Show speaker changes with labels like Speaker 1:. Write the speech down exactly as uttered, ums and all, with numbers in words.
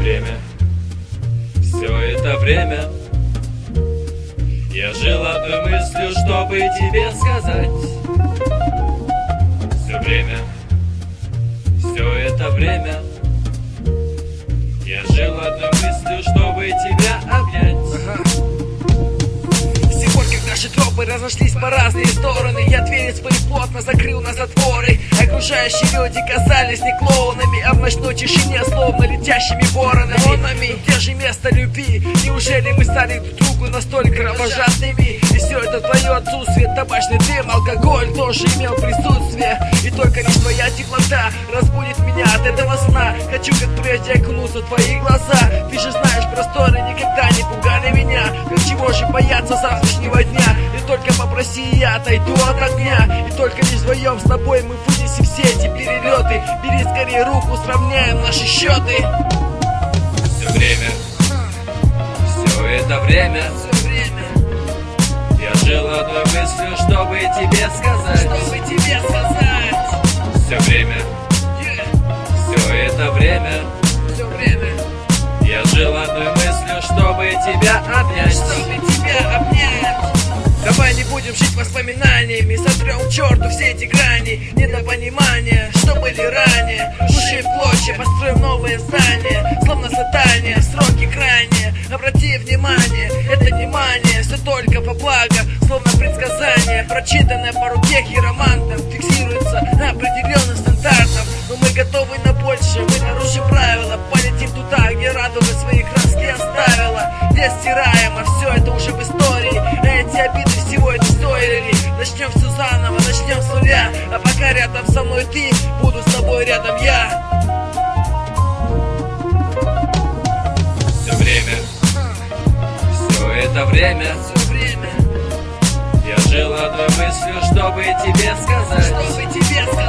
Speaker 1: время, все это время я жил одной мыслью, чтобы тебе сказать. Все время, все это время я жил одной мыслью, чтобы тебя обнять.
Speaker 2: Ага. С тех пор, как наши тропы разошлись по разные стороны, я двери свои плотно закрыл на затворы. Окружающие люди казались не клоунами, а в ночной тишине словно летящими воронами. Где же место любви? Неужели мы стали друг другу настолько кровожадными? И все это твое отсутствие, табачный дым, алкоголь тоже имел присутствие. И только лишь твоя теплота разбудит меня от этого сна. Хочу, как прежде, окунуться в твои глаза. Ты же знаешь, просторы никогда не пугали меня. Как чего же бояться завтрашнего дня? И только попроси, я отойду от огня. И только лишь вдвоем с тобой мы вынесем все эти перелеты. Бери скорее руку, сравняем наши счеты.
Speaker 1: Все время, все это время,
Speaker 2: Все время,
Speaker 1: я жил одной мыслью, чтобы тебе сказать.
Speaker 2: чтобы тебе сказать.
Speaker 1: Все время,
Speaker 2: Yeah.
Speaker 1: все это время
Speaker 2: Все время,
Speaker 1: я жил одной мыслью, чтобы тебя обнять.
Speaker 2: чтобы тебя обнять. Давай не будем жить воспоминаниями, сотрем к черту все эти грани недопонимания, что были ранее. Души в клочья, построим новые здания, словно задание, сроки крайние. Обрати внимание, это внимание, все только по благо, словно предсказание, прочитанное по руке хиромантом, фиксируется определенным стандартом. Но мы готовы на больше, мы нарушим правила, полетим туда, где радуга свои краски оставила. Где стираем, а все это уже в истории, а эти обиды всего это стоили. Начнем все заново, начнем с нуля, а пока рядом со мной ты, буду с тобой рядом я.
Speaker 1: Все время, все это время
Speaker 2: Все время,
Speaker 1: я жил одной мыслью, чтобы тебе сказать.
Speaker 2: чтобы тебе сказать.